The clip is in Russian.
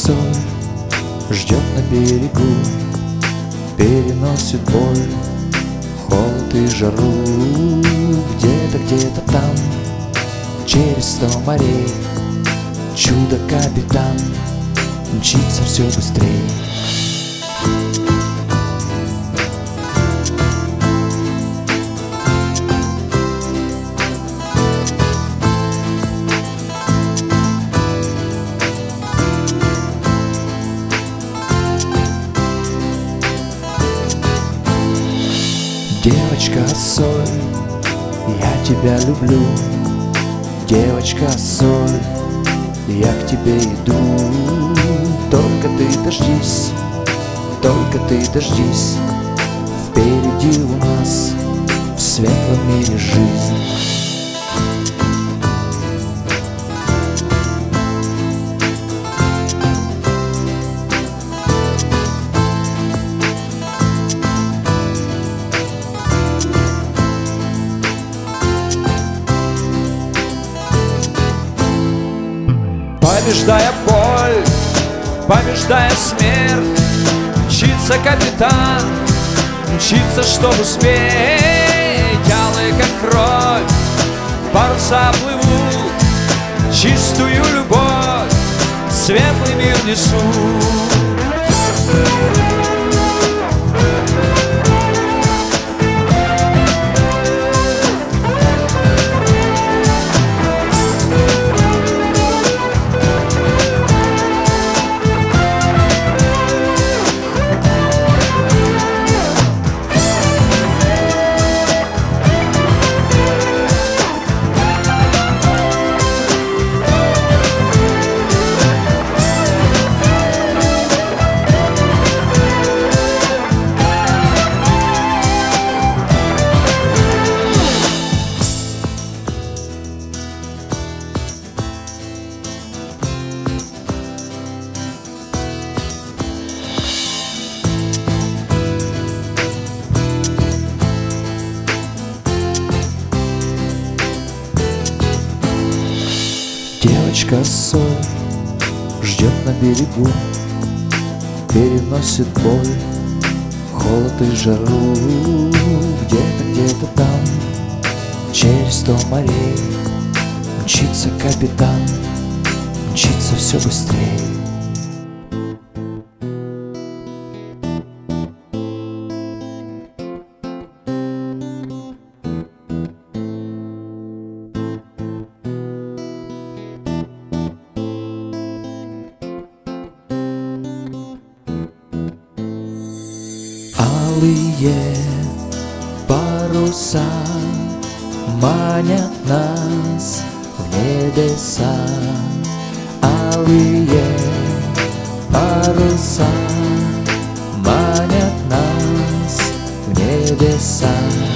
соль ждет на берегу, переносит боль, холод и жару. Где-то там, через 100 морей, чудо-капитан мчится все быстрее. Девочка соль, я тебя люблю. Девочка соль, я к тебе иду. Только ты дождись, только ты дождись. Впереди у нас в светлом мире жизнь. Побеждая боль, побеждая смерть, мчится капитан, мчится, чтобы успеть. Алые, как кровь, паруса плывут, чистую любовь, светлый мир несут. Девочка соль ждет на берегу, переносит боль, холод и жару. Где-то там, через 100 морей, мчится капитан, мчится все быстрее. Алые паруса манят нас в небеса. Алые паруса манят нас в небеса.